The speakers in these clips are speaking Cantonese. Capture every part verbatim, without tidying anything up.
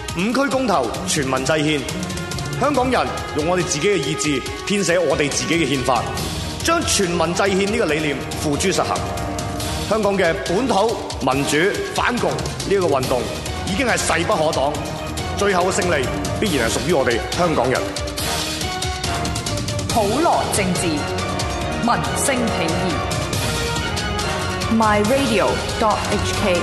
五區公投，全民制憲，香港人用我哋自己嘅意志編寫我哋自己嘅憲法，將全民制憲呢個理念付諸實行。香港嘅本土民主反共呢個運動已經係勢不可擋，最後嘅勝利必然係屬於我哋香港人。 普羅政治，民聲起義。My Radio dot H K。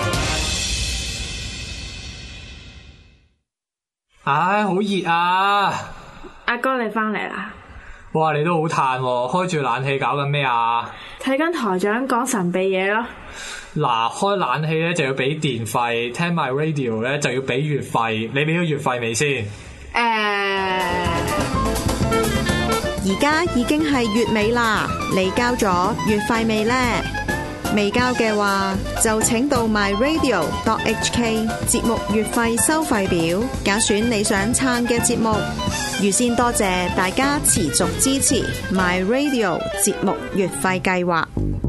唉，好熱啊！ 阿哥你翻嚟啦！ 哇，你都好嘆喎，開住冷氣搞緊咩啊？ 睇緊台長講神秘嘢咯。 嗱，開冷氣咧就要俾電費，聽 My Radio 咧就要俾月費。你俾咗月費未先？誒、 呃， 而家已經係月尾啦，你交咗月費未呢？未交嘅話，就請到 My Radio dot H K 節目月費收費表，揀選你想撐嘅節目。預先多謝大家持續支持 My Radio 節目月費計劃。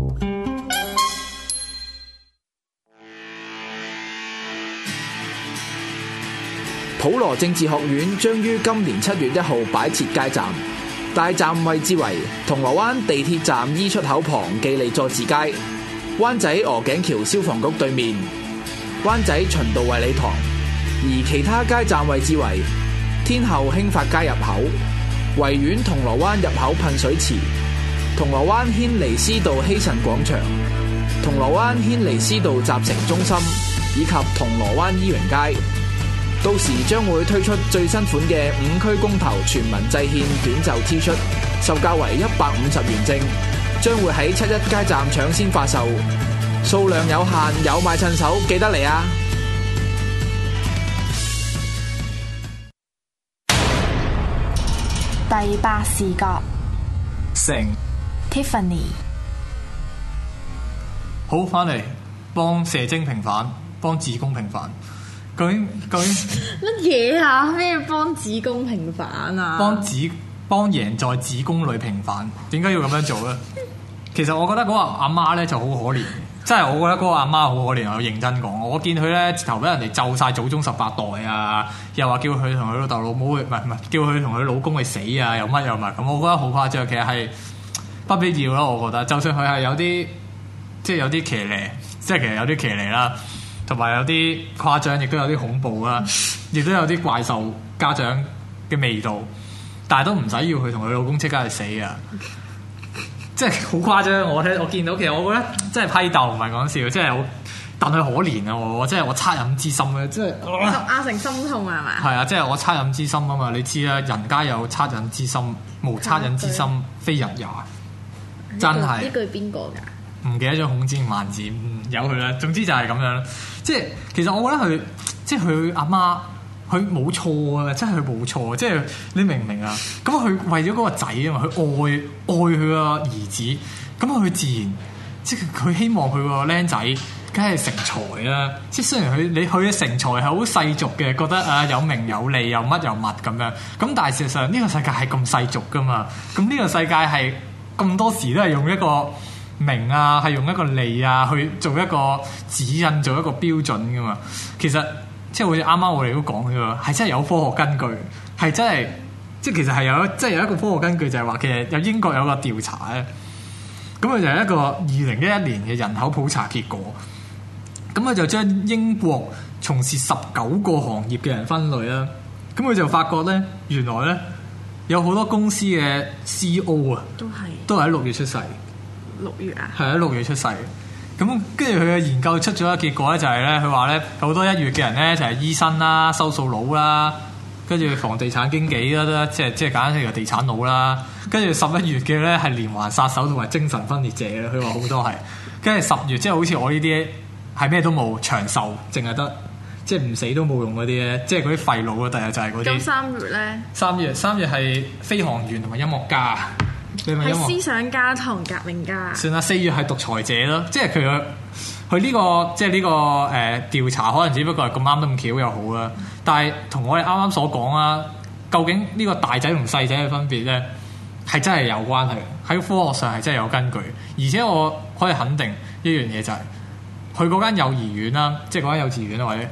普羅政治學院將於今年七月一號擺設街站，大站位置為銅鑼灣地鐵站 E 出口旁記利佐治街、灣仔鵝頸橋消防局對面、灣仔循道衛理堂，而其他街站位置為天后興發街入口、維園銅鑼灣入口噴水池、銅鑼灣軒尼詩道希慎廣場、銅鑼灣軒尼詩道集成中心以及銅鑼灣伊榮街。到時將會推出最新款嘅五區公投全民制憲短袖 T 恤，售價為一百五十元正，將會喺七一街站搶先發售，數量有限，有買趁手，記得嚟啊！ 第八視角， 成 Tiffany。 好，翻嚟幫射精平反，幫子宮平反。究竟究竟乜嘢啊？咩幫子宮平反啊？ 幫子幫贏在子宮裏平反，點解要咁樣做咧？其實我覺得嗰個阿媽咧就好可憐，真係我覺得嗰個阿媽好可憐。我認真講，我見佢咧直頭俾人哋咒晒祖宗十八代啊，又話叫佢同佢老豆老母去，唔係唔係叫佢同佢老公去死啊，又乜又乜咁，我覺得好誇張。其實係不必要咯，我覺得。就算佢係有啲即係有啲騎呢，即係其實有啲騎呢啦。同埋有啲誇張，亦都有啲恐怖啦，亦都有啲怪獸家長嘅味道，但係都唔使要佢同佢老公即刻去死啊！即係好誇張，我睇我見到，其實我覺得真係批鬥唔係講笑，即係我戥佢可憐啊！我即係我惻隱之心咧，即係壓成心痛啊嘛！ 係啊，即係我惻隱之心啊嘛！你知啦，人家有惻隱之心，無惻隱之心非人也，真係呢句邊個㗎？ 唔記得咗孔子孟子，由佢啦。總之就係咁樣，即係其實我覺得佢，即係佢阿媽，佢冇錯啊！真係佢冇錯，即係你明唔明啊？咁佢為咗嗰個仔啊嘛，佢愛愛佢個兒子，咁佢自然即係佢希望佢個僆仔梗係成才啦。即係雖然佢你佢嘅成才係好世俗嘅，覺得啊有名有利又乜又乜咁樣，咁但係事實上呢個世界係咁世俗噶嘛，咁呢個世界係咁多時都係用一個名啊，係用一個利啊去做一個指引，做一個標準噶嘛。其實即係好似啱啱我哋都講咗，係真係有科學根據，係真係即係其實係有即係有一個科學根據，就係話其實有英國有個調查咧，咁佢就係一個二零一一年嘅人口普查結果，咁佢就將英國從事十九個行業嘅人分類啦，咁佢就發覺咧，原來咧有好多公司嘅 C E O 啊， 都係都係喺六月出世。 六月啊， 係喺六月出世。咁跟住佢嘅研究出咗個結果咧，就係咧，佢話咧好多一月嘅人咧就係醫生啦、收數佬啦，跟住房地產經紀啦，即係即係簡單啲個地產佬啦。跟住十一月嘅咧係連環殺手同埋精神分裂者啦。佢話好多係。跟住十月即係好似我呢啲係咩都冇，長壽淨係得即係唔死都冇用嗰啲咧，即係嗰啲廢佬啊！第日就係嗰啲。 咁三月咧？三月三月係飛行員同埋音樂家。 係思想家同革命家。 算啦，四月係獨裁者咯，即係佢佢呢個即係呢個誒調查，可能只不過係咁啱得咁巧又好啦。但係同我哋啱啱所講啊，究竟呢個大仔同細仔嘅分別咧，係真係有關係，喺科學上係真係有根據。而且我可以肯定一樣嘢就係、是，佢嗰間幼兒園啦，即係嗰間幼稚園或者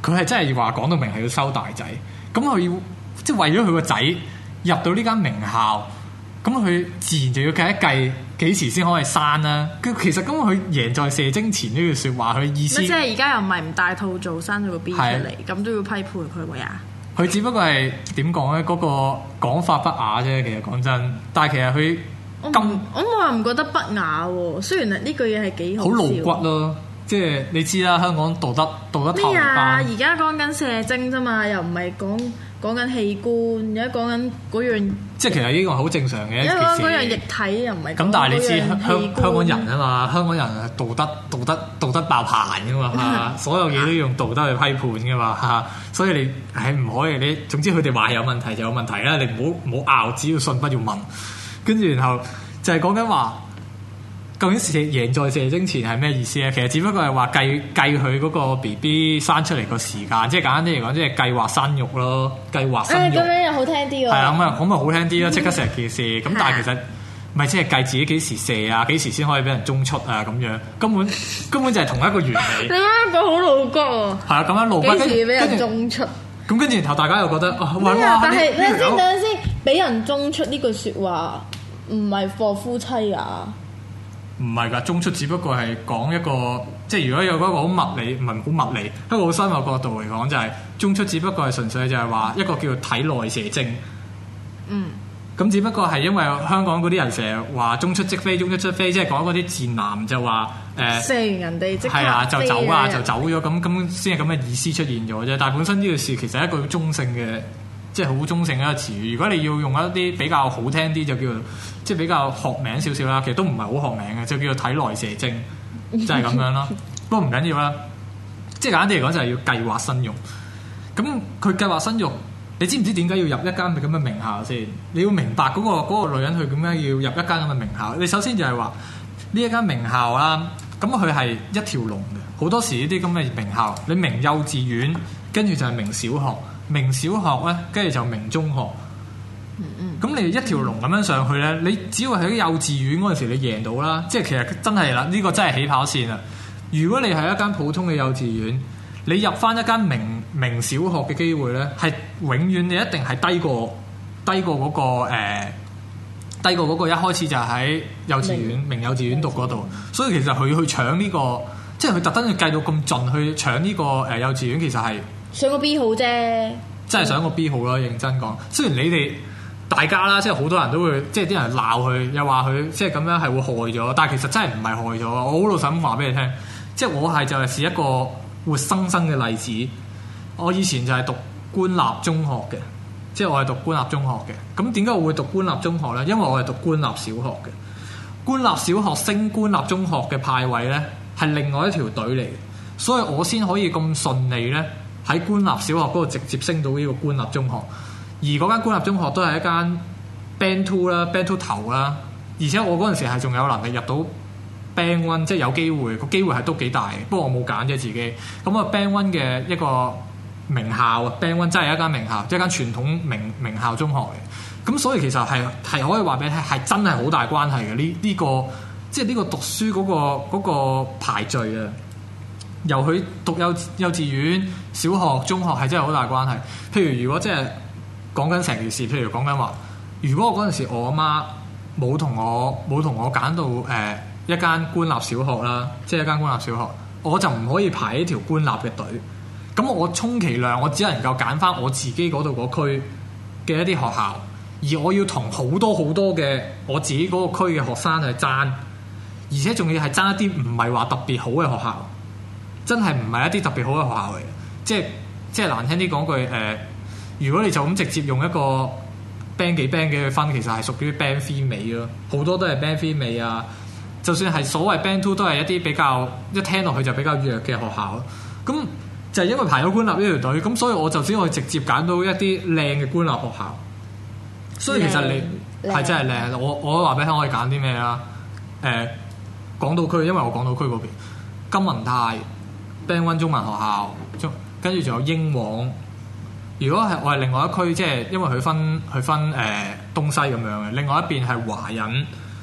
佢係真係話講到明係要收大仔，咁佢要即係為咗佢個仔入到呢間名校，咁佢自然就要計一計幾時先可以生啦。佢其實咁佢贏在射精前呢句説話，佢意思即係而家又唔係唔帶套做生咗個 B 出嚟，咁都要批判佢喎呀？ 佢只不過係點講咧？嗰、嗰個講法不雅啫。其實講真，但係其實佢咁， 我冇話唔覺得不雅喎。雖然呢句嘢係幾好好露骨咯。即係你知啦，香港道德道德頭咩啊？ 班而家講緊射精啫嘛，又唔係講講緊器官，而家講緊嗰樣。 即係其實呢個好正常嘅一件事。 因為嗰樣液體又唔係。 咁但係你知香香香港人啊嘛，香港人係道德道德道德爆棚噶嘛，所有嘢都要用道德去批判噶嘛嚇，所以你係唔可以你總之佢哋話有問題就有問題啦，你唔好唔好拗，只要信不要問。跟住然後就係講緊話。究竟射贏在射精前係咩意思咧？其實只不過係話計計佢嗰個 B B 生出嚟個時間，即係簡單啲嚟講，即係計劃生育咯，計劃生育。 誒咁樣又好聽啲喎。係啊，咁啊，咁咪好聽啲咯，即刻成件事。咁但係其實咪即係計自己幾時射啊，幾時先可以俾人中出啊咁樣，根本根本就係同一個原理。 你啱講好露骨喎。 係啊，咁樣露骨。 幾時俾人中出？ 咁跟住然後大家又覺得啊，哇！ 但係等陣先，等陣先，俾人中出呢句説話唔係貨夫妻啊。 唔係㗎，中出只不過係講一個，即係如果有嗰個好物理，唔係好物理，一個好深嘅角度嚟講，就係、是、中出只不過係純粹就係話一個叫做體內射精。 嗯。 咁只不過係因為香港嗰啲人成日話中出即飛，中出即飛，即係講嗰啲賤男就話誒射完人哋即係啊，就走啊，就走咗，咁咁先係咁嘅意思出現咗啫。但係本身呢個事其實係一個中性嘅。即係好中性嘅一個詞語。如果你要用一啲比較好聽啲，就叫做即係比較學名少少啦。其實都唔係好學名嘅，就叫做體內射精，就係、是、咁樣咯。不過唔緊要啦。即係簡單啲嚟講，就係要計劃生育。咁佢計劃生育，你知唔知點解要入一間咁嘅名校先？你要明白嗰、那個那個女人佢點解要入一間咁嘅名校。你首先就係話呢一間名校啦，咁佢係一條龍嘅。好多時呢啲咁嘅名校，你明幼稚園，跟住就係明小學。明小學咧，跟住就明中學。咁、嗯嗯、你一條龍咁樣上去咧，你只要喺幼稚園嗰陣時你贏到啦，即係其實真係啦，呢、這個真係起跑線啦。如果你係一間普通嘅幼稚園，你入翻一間明明小學嘅機會咧，係永遠你一定係低過低過嗰、那個、呃、低過嗰個一開始就喺幼稚園明，明幼稚園讀嗰度。所以其實佢去搶呢、這個，即係佢特登去計到咁盡去搶呢個誒幼稚園，其實係。 上個 B 號啫， 真係上個 B 號啦！認真講，雖然你哋大家啦，即係好多人都會，即係啲人鬧佢，又話佢即係咁樣係會害咗，但係其實真係唔係害咗。我好老實咁話俾你聽，即係我係就係是一個活生生嘅例子。我以前就係讀官立中學嘅，即係我係讀官立中學嘅。咁點解我會讀官立中學咧？因為我係讀官立小學嘅。官立小學升官立中學嘅派位咧，係另外一條隊嚟嘅，所以我先可以咁順利咧。喺官立小學嗰度直接升到呢個官立中學，而嗰間官立中學都係一間 Band Two 啦 ，Band Two 頭啦，而且我嗰陣時係仲有能力入到 Band One， 即係有機會，個機會係都幾大嘅。不過我冇揀啫自己。咁啊 Band One 嘅一個名校啊 ，Band One 真係一間名校，即係一間傳統名名校中學嘅。咁所以其實係係可以話俾你聽，係真係好大關係嘅。呢呢個即係呢個讀書嗰個嗰個排序啊。由佢讀幼幼稚園、小學、中學係真係好大關係。譬如如果即係講緊成件事，譬如講緊話，如果我嗰陣時我阿媽冇同我冇同我揀到誒、呃、一間官立小學啦，即係一間官立小學，我就唔可以排呢條官立嘅隊。咁我充其量我只能夠揀翻我自己嗰度嗰區嘅一啲學校，而我要同好多好多嘅我自己嗰個區嘅學生去爭，而且仲要係爭一啲唔係話特別好嘅學校。真係唔係一啲特別好嘅學校嚟嘅，即係即係難聽啲講句誒、呃，如果你就咁直接用一個 band 幾 band 幾去分，其實係屬於 band three 尾咯，好多都係 band three 尾啊。就算係所謂 band two 都係一啲比較一聽落去就比較弱嘅學校咯。咁就係因為排咗官立呢條隊，咁所以我就只可以直接揀到一啲靚嘅官立學校。所以其實你係真係靚，我我都話俾你聽，可以揀啲咩啦？誒、呃，港島區，因為我港島區嗰邊金文泰。Band One 中文學校，跟住仲有英皇。如果係我係另外一區，即係因為佢分佢分誒、呃、東西咁樣嘅。另外一邊係華仁，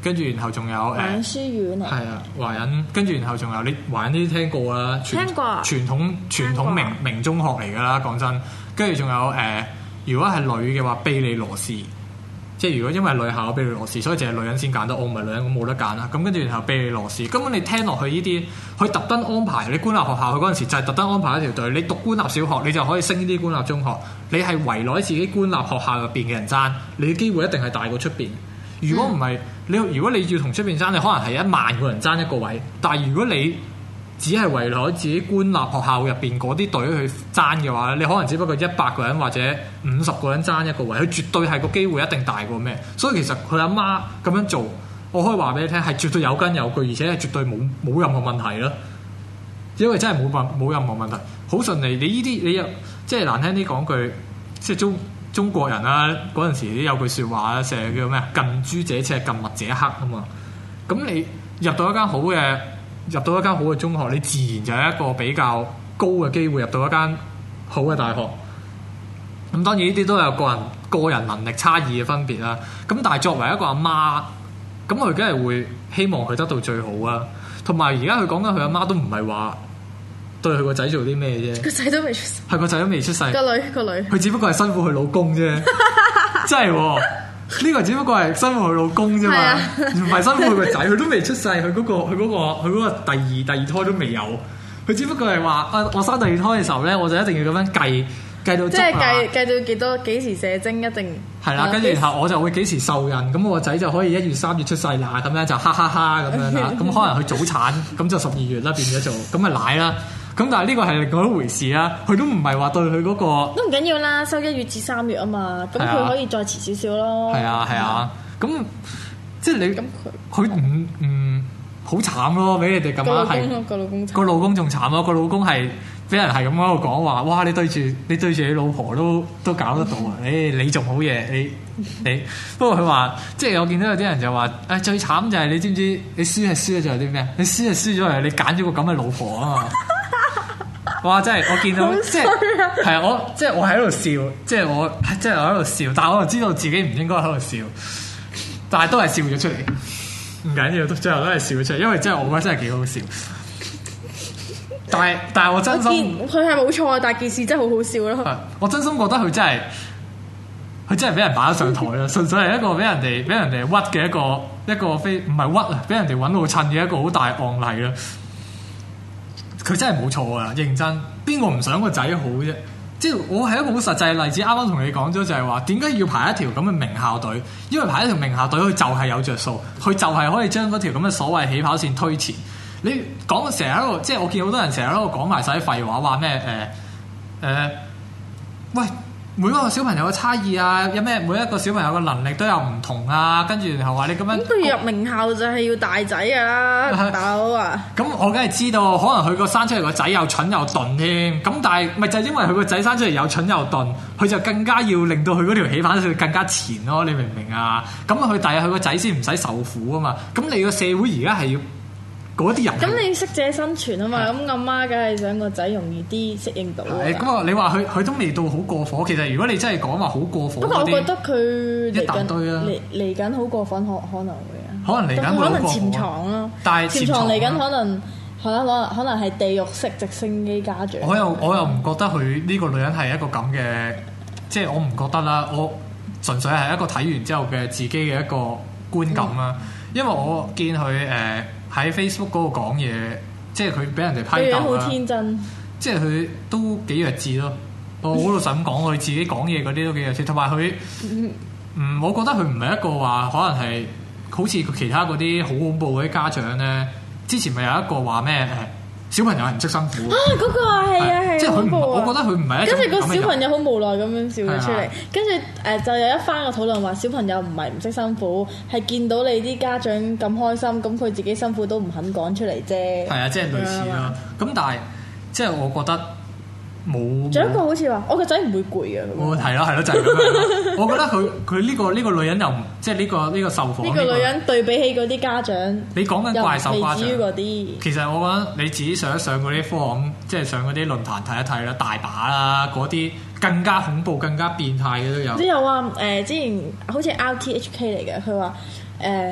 跟住然後仲有誒華仁書院嚟。 係啊，華仁，跟住然後仲有你華仁呢啲聽過啦，傳聽過傳統傳統名名中學嚟㗎啦，講真。跟住仲有誒、呃，如果係女嘅話，庇理羅士。即係如果因為女校庇理羅士，所以淨係女人先揀得，我唔係女人，我冇得揀啦。咁跟住然後庇理羅士，根本你聽落去呢啲，佢特登安排你官立學校，佢嗰陣時就係特登安排一條隊。你讀官立小學，你就可以升呢啲官立中學。你係圍內自己官立學校入邊嘅人爭，你嘅機會一定係大過出邊。如果唔係，你如果你要同出邊爭，你可能係一萬個人爭一個位。但係如果你只係圍內自己官立學校入邊嗰啲隊去爭嘅話，你可能只不過一百個人或者五十個人爭一個位，佢絕對係個機會一定大過咩？所以其實佢阿媽咁樣做，我可以話俾你聽係絕對有根有據，而且係絕對冇冇任何問題咯。因為真係冇問冇任何問題，好順利。你呢啲你又即係難聽啲講句，即係中中國人啦嗰陣時都有句説話啦，成日叫咩啊？近朱者赤，近墨者黑啊嘛。咁你入到一間好嘅。入到一間好嘅中學，你自然就係一個比較高嘅機會入到一間好嘅大學。咁當然呢啲都有個人個人能力差異嘅分別啦。咁但係作為一個阿媽，咁佢梗係會希望佢得到最好啊。同埋而家佢講緊佢阿媽都唔係話對佢個仔做啲咩啫， 個仔都未出世， 係個仔都未出世， 個女個女， 佢只不過係辛苦佢老公啫，真係喎。呢個只不過係辛苦佢老公啫嘛，唔係辛苦佢個仔，佢都未出世，佢嗰個佢嗰個佢嗰個第二第二胎都未有，佢只不過係話啊，我生第二胎嘅時候咧，我就一定要咁樣計計到足啊， 即係計計到幾多幾時射精一定係啦，跟住然後我就會幾時受孕，咁我個仔就可以一月三月出世啦，咁樣就哈哈哈咁樣啦，咁可能佢早產，咁就十二月啦變咗做，咁咪奶啦。咁但係呢個係另外一回事啦，佢都唔係話對佢嗰個都唔緊要啦，收一月至三月啊嘛，咁佢可以再遲少少咯。 係啊係啊，咁即係你咁佢佢唔唔好慘咯，俾你哋咁樣係個老公個老公仲慘咯，個老公係俾人係咁喺度講話，哇！你對住你對住你老婆都都搞得到啊！誒你仲好嘢，你你不過佢話即係我見到有啲人就話誒最慘就係你知唔知你輸係輸咗就係啲咩？你輸係輸咗係你揀咗個咁嘅老婆啊嘛！哇！真係我見到即係係啊！我即係我喺度笑，即係我即係我喺度笑，但係我就知道自己唔應該喺度笑，但係都係笑咗出嚟。唔緊要，最後都係笑咗出嚟，因為真係我覺得真係幾好笑。但係但係我真心佢係冇錯，但係件事真係好好笑咯。 我真心覺得佢真係佢真係俾人擺咗上台啦，純粹係一個俾人哋俾人哋屈嘅一個一個非唔係屈啊，俾人哋揾到襯嘅一個好大案例啦。佢真係冇錯啊！認真，邊個唔想個仔好啫？即係我係一個好實際嘅例子。啱啱同你講咗就係話，點解要排一條咁嘅名校隊？因為排一條名校隊，佢就係有着數，佢就係可以將嗰條咁嘅所謂起跑線推前。你講成日喺度，即係我見好多人成日喺度講埋晒啲廢話，話咩誒誒？喂！每個小朋友嘅差異啊，有咩？每一個小朋友嘅能力都有唔同啊，跟住然後話你咁樣， 咁佢入名校就係要大仔㗎啦，大佬啊！ 咁我梗係知道，可能佢個生出嚟個仔又蠢又鈍添，咁但係咪就係因為佢個仔生出嚟又蠢又鈍，佢就更加要令到佢嗰條起跑線更加前咯？你明唔明啊？咁佢第日佢個仔先唔使受苦啊嘛！咁你個社會而家係要。嗰啲人咁你適者生存啊嘛，咁阿媽梗係想個仔容易啲適應到。 係咁啊！你話佢佢都未到好過火，其實如果你真係講話好過火， 不過我覺得佢一大堆啦， 嚟嚟緊好過分，可可能會啊。 可能嚟緊會好過火。 可能潛藏咯， 但係潛藏嚟緊可能可能可能可能係地獄式直升機家長。 我又我又唔覺得佢呢個女人係一個咁嘅，即係我唔覺得啦。我純粹係一個睇完之後嘅自己嘅一個觀感啦。嗯、因為我見佢誒。呃喺 Facebook 嗰度講嘢，即係佢俾人哋批鬥啦。 好天真，即係佢都幾弱智咯。我好老實咁講，佢自己講嘢嗰啲都幾弱智，同埋佢，嗯，我覺得佢唔係一個話可能係好似其他嗰啲好恐怖嗰啲家長咧。之前咪有一個話咩誒小朋友係唔識辛苦啊？嗰、嗰個係啊係啊， 即係佢唔， 我覺得佢唔係一種。 跟住個小朋友好無奈咁樣笑咗出嚟，跟住誒就有一番個討論話小朋友唔係唔識辛苦，係見到你啲家長咁開心，咁佢自己辛苦都唔肯講出嚟啫。 係啊，即係類似咯。咁但係即係我覺得冇。仲有一個好似話，我個仔唔會攰嘅。 我係咯係咯，就係咁樣。我覺得佢佢呢個呢個女人又唔即係呢個呢個受訪。呢個女人對比起嗰啲家長， 你講緊怪獸家長嗰啲。其實我覺得你自己上一上嗰啲科網，即係上嗰啲論壇睇一睇啦，大把啦，嗰啲更加恐怖、更加變態嘅都有。 都有啊！誒、呃，之前好似 R T H K 嚟嘅，佢話誒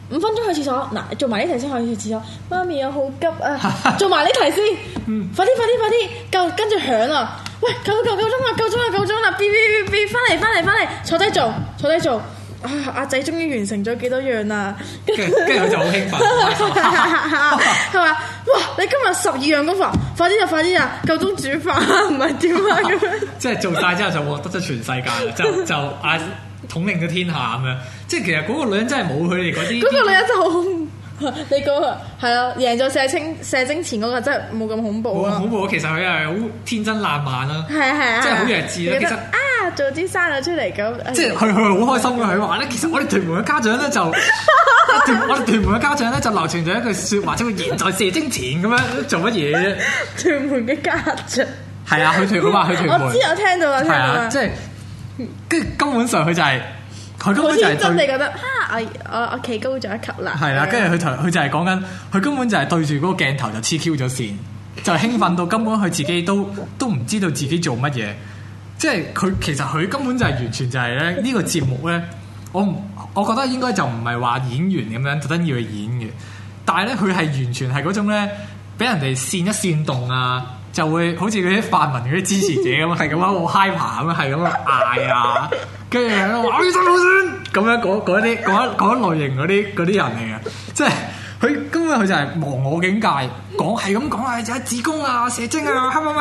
五分鐘去廁所，嗱做埋呢題先可以去廁所。媽咪我好急啊，做埋呢題先，快啲快啲快啲，夠跟住響啦！喂，夠夠夠鐘啦，夠鐘啦，夠鐘啦！嗶嗶嗶嗶，翻嚟翻嚟翻嚟，坐低做，坐低做。啊！阿仔終於完成咗幾多樣啦， 跟住跟住佢就好興奮， 係嘛？哇！你今日十二樣功課，快啲啊！快啲啊！夠鐘煮飯唔係點啊咁樣？即係做晒之後就獲得咗全世界啦，就就啊統領咗天下咁樣。即係其實嗰個女人真係冇佢哋嗰啲。嗰個女人就好恐怖。你講啊，係啊，贏咗射精射精前嗰個真係冇咁恐怖啊！ 冇咁恐怖，其實佢係好天真爛漫啦， 係啊係啊， 即係好弱智啦。其實啊，做啲生咗出嚟咁， 即係佢佢係好開心嘅。佢話咧，其實我哋屯門嘅家長咧就，我哋屯門嘅家長咧就流傳咗一句説話，即係贏在射精前咁樣做乜嘢啫？ 屯門嘅家長係啊，佢屯佢話佢屯門， 我知我聽到啦，聽到啦， 即係跟住根本上佢就係。佢根本就係真你覺得啊！我我我企高咗一級啦。 係啦，跟住佢同佢就係講緊，佢根本就係對住嗰個鏡頭就黐 Q 咗線，就係興奮到根本佢自己都都唔知道自己做乜嘢。即係佢其實佢根本就係完全就係咧呢個節目咧，我唔我覺得應該就唔係話演員咁樣特登要去演嘅，但係咧佢係完全係嗰種咧俾人哋煽一煽動啊！就會好似嗰啲泛民嗰啲支持者咁，係咁樣好 hyper 咁樣，係咁樣嗌啊，跟住話我要真普選咁樣嗰嗰啲嗰一嗰一類型嗰啲嗰啲人嚟嘅，即係佢根本佢就係忘我境界，講係咁講啊，就係子宮啊、射精啊，乜乜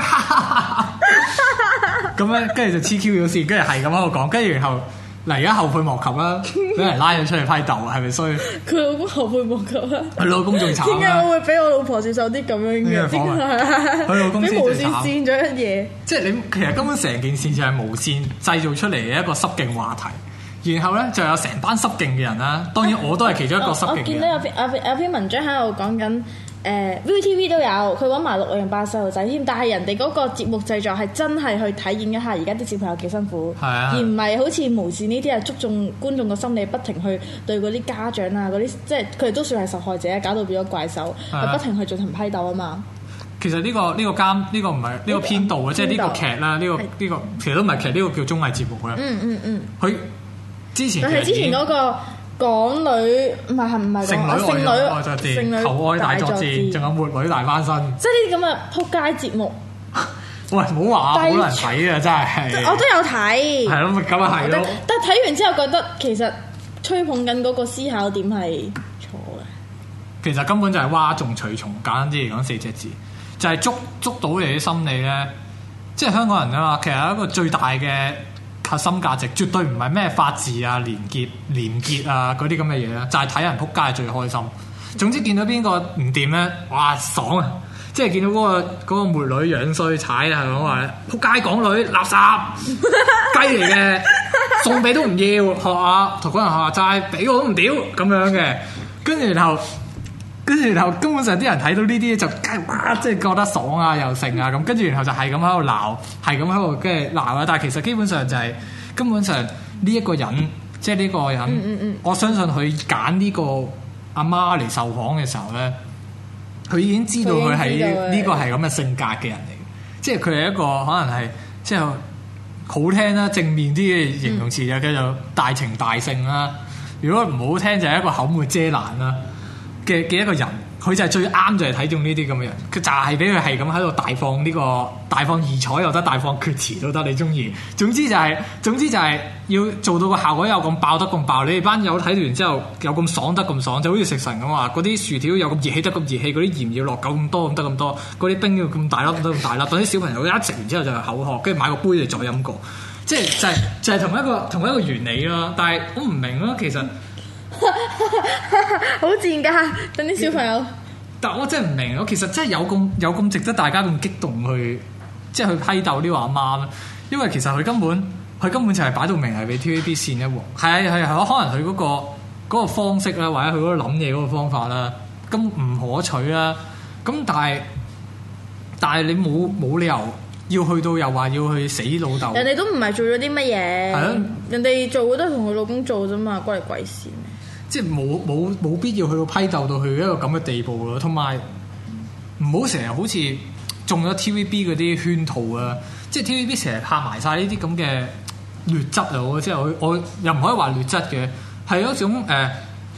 乜，咁樣跟住就黐 Q 咗線，跟住係咁喺度講，跟住然後。嗱，而家後悔莫及啦，俾人拉咗出嚟批鬥啊，係咪衰？佢老公後悔莫及啊！ 佢老公仲慘啊！ 點解我會俾我老婆接受啲咁樣嘅？ 佢老公先最慘。 你無線線咗一嘢。 即係你其實根本成件事就係無線製造出嚟嘅一個濕勁話題，然後咧就有成班濕勁嘅人啦。當然我都係其中一個濕勁嘅人。我見到有篇有篇文章喺度講緊。誒、呃、V T V 都有，佢揾埋六零八細路仔添，但係人哋嗰個節目製作係真係去體驗一下而家啲小朋友幾辛苦， 啊、 而唔係好似無線呢啲係捉中觀眾個心理，不停去對嗰啲家長啊嗰啲，即係佢哋都算係受害者，搞到變咗怪獸，係、啊、不停去進行批鬥啊嘛。 其實呢、呢個呢、呢個監呢、呢個唔係呢個編導啊，即係呢個劇啦，呢、呢個呢、呢個其實都唔係劇，呢、呢個叫綜藝節目啦。嗯嗯嗯。佢之前係之前嗰、嗰個。港女唔係係唔係剩女愛作戰、求愛大作戰，仲有末女大翻身。 即係呢啲咁嘅撲街節目。 喂，唔好話好難睇啊！真係。 我都有睇。係咯，咁啊係咯。 但係睇完之後覺得其實吹捧緊嗰個思考點係錯嘅。 其實根本就係嘩眾取寵，簡單啲嚟講四隻字，就係、是、捉捉到你啲心理咧。即係香港人啊嘛，其實一個最大嘅。核心價值絕對唔係咩法治啊、廉潔、廉潔啊嗰啲咁嘅嘢啦，就係、是、睇人撲街係最開心。總之見到邊個唔掂咧，哇爽啊！即係見到嗰、那個嗰、那個妹女樣衰踩啊，係講話撲街港女垃圾雞嚟嘅，送俾都唔要，學下同嗰人學下齋，俾我都唔屌咁樣嘅。跟住然後，跟住然後根本上啲人睇到呢啲就梗係哇，即係覺得爽啊又盛啊咁，跟住然後就係咁喺度鬧，係咁喺度跟住鬧啊！但係其實基本上就係、是、根本上呢一個人，即係呢個人，嗯嗯嗯我相信佢揀呢個阿媽嚟受訪嘅時候咧，佢已經知道佢係呢個係咁嘅性格嘅人嚟，即係佢係一個可能係即係好聽啦，正面啲嘅形容詞就叫做大情大性啦。如果唔好聽就係一個口沒遮攔啦。嘅嘅一個人，佢就係最啱就係睇中呢啲咁嘅人，佢就係俾佢係咁喺度大放呢、這個大放異彩又得，大放厥詞都得，你中意。總之就係、是、總之就係要做到個效果有咁爆得咁爆，你哋班友睇完之後有咁爽得咁爽，就好似食神咁話，嗰啲薯條有咁熱氣得咁熱氣，嗰啲鹽要落夠咁多咁得咁多，嗰啲冰要咁大粒得咁大粒，等啲小朋友一食完之後就係口渴，跟住買個杯嚟再飲過，即係就係、是、就係、是、同一個同一個原理咯。但係我唔明咯，其實。 好賤噶，等啲小朋友。 但我真係唔明咯，其實真係有咁有咁值得大家咁激動去，即係去批鬥呢個阿媽咧。因為其實佢根本佢根本就係擺到明係俾 T V B 扇一鑊。係係係，可能佢嗰個嗰個方式啦，或者佢嗰個諗嘢嗰個方法啦，咁唔可取啦。咁但係但係你冇冇理由要去到又話要去死老豆。 人哋都唔係做咗啲乜嘢， 係咯， 人哋做都係同佢老公做啫嘛，關你鬼事咩？ 即係冇冇冇必要去到批鬥到去一個咁嘅地步咯，同埋唔好成日好似中咗 T V B 嗰啲圈套啊！即係 T V B 成日拍埋晒呢啲咁嘅劣質啊！我即係我我又唔可以話劣質嘅，係一種誒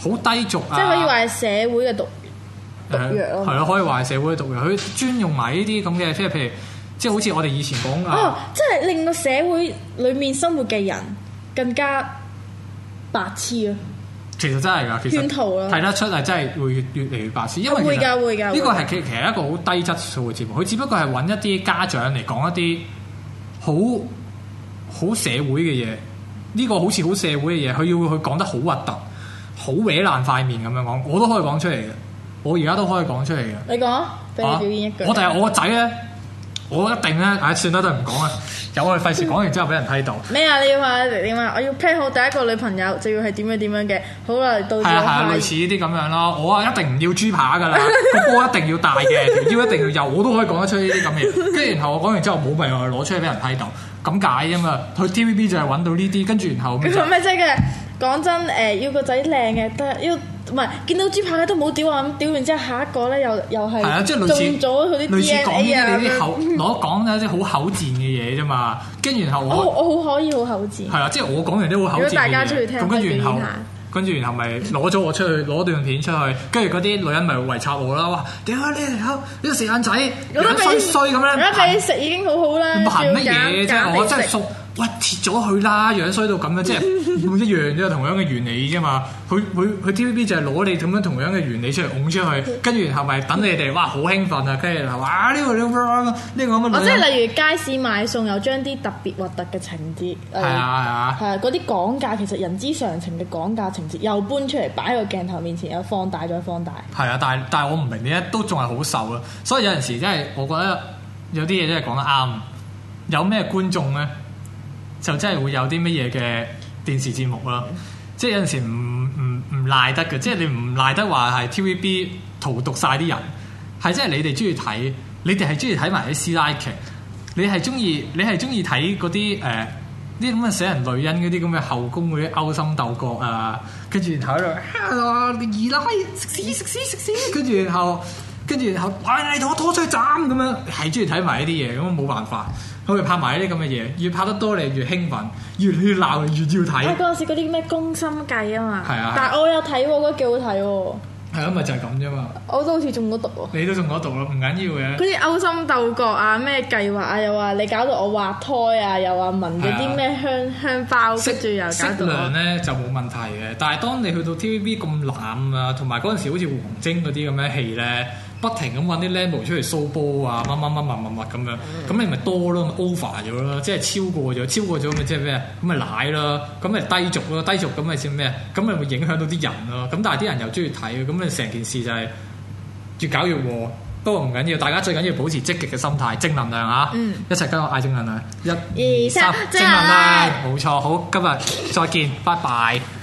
好低俗啊， 即係可以話係社會嘅毒毒藥咯。 係啊，可以話係社會嘅毒藥。佢專用埋呢啲咁嘅，即係譬如，即係好似我哋以前講啊， 哦，即係令個社會裡面生活嘅人更加白痴啊！ 其實真係㗎，其實圈套啦， 睇得出係真係會越越嚟越白痴，因為會㗎會㗎。 呢個係其其實一個好低質素嘅節目，佢只不過係揾一啲家長嚟講一啲好好社會嘅嘢，呢個好似好社會嘅嘢，佢要佢講得好核突、好搲爛塊面咁樣講，我都可以講出嚟嘅，我而家都可以講出嚟嘅。 你講，俾你表演一句。 啊、我第日我個仔咧，我一定咧，唉，算啦，都唔講啦。有我哋費事講完之後俾人睇到咩啊？你要話點啊？我要 plan 好第一個女朋友，就要係點樣點樣嘅。好啦，到咗係啊係啊，類似呢啲咁樣咯。我啊一定唔要豬扒噶啦，個波一定要大嘅，條腰一定要幼，我都可以講得出呢啲咁嘅嘢。跟住然後我講完之後冇咪攞出去俾人睇到，咁解啫嘛。去 T V B 就係揾到呢啲，跟住然後佢講咩啫嘅？講真誒，要個仔靚嘅，得要唔係見到豬扒都冇屌啊！咁屌完之後，下一個咧又又係係啊，即係類似中咗佢啲 D N A 啊， 類似講呢啲口攞講嘅啲好口賤嘅嘢啫嘛。跟住然後我我我好可以好口賤。 係啊，即係我講完啲好口賤嘅嘢。 如果大家中意聽， 咁跟住然後可以表演下。 跟住然後咪攞咗我出去，攞段片出去，跟住嗰啲女人咪圍插我啦，哇！屌你嚟口呢個時間仔，樣衰衰咁樣， 而家俾你食已經好好啦， 憑乜嘢啫？我真係熟， 喂切咗佢啦，樣衰到咁樣，即係一樣啫，同樣嘅原理啫嘛。佢佢佢 T V B 就係攞你咁樣同樣嘅原理出嚟拱出去，跟住然後咪等你哋哇好興奮啊，跟住然後哇呢個呢個呢個咁嘅。 我即係例如街市買餸，又將啲特別核突嘅情節， 係啊係啊， 係啊嗰啲講價其實人之常情嘅講價情節，又搬出嚟擺喺個鏡頭面前，又放大再放大。 係啊，但係但係我唔明點解都仲係好受咯，所以有陣時真係我覺得有啲嘢真係講得啱。有咩觀眾咧，就真係會有啲乜嘢嘅電視節目啦。即係有陣時唔唔唔賴得嘅，即係你唔賴得話係 T V B 荼毒晒啲人，係真係你哋中意睇，你哋係中意睇埋啲師奶劇，你係中意你係中意睇嗰啲誒啲咁嘅死人女人嗰啲咁嘅後宮嗰啲勾心鬥角啊，跟住然後喺度啊你二奶食屎食屎食屎，跟住然後跟住然後喂你同我拖出去斬咁樣，係中意睇埋呢啲嘢，咁冇辦法。佢哋拍埋呢啲咁嘅嘢，越拍得多你越興奮，越越鬧你越要睇。 我嗰陣時嗰啲咩宮心計啊嘛， 係啊， 但係我有睇喎，覺得幾好睇喎。 係啊，咪就係咁啫嘛。 我都好似中咗毒喎。 你都中咗毒咯，唔緊要嘅。 嗰啲勾心鬥角啊，咩計劃啊，又話你搞到我滑胎啊，又話聞嗰啲咩香香包，跟住又搞適到量咧就冇問題嘅，但係當你去到 T V B 咁濫啊，同埋嗰陣時好似黃晶嗰啲咁嘅戲咧，不停咁揾啲靚模出嚟 show 波啊，乜乜乜乜乜乜咁樣，咁你咪多咯，咪 over 咗咯，即係超過咗，超過咗咪即係咩？咁咪奶啦，咁咪低俗咯，低俗咁咪先咩？咁咪會影響到啲人咯。咁但係啲人又中意睇，咁你成件事就係越搞越禍。不過唔緊要，大家最緊要保持積極嘅心態，正能量啊！嗯、一齊跟我嗌正能量，一、二、三，正能量，冇錯。好，今日再見，拜拜。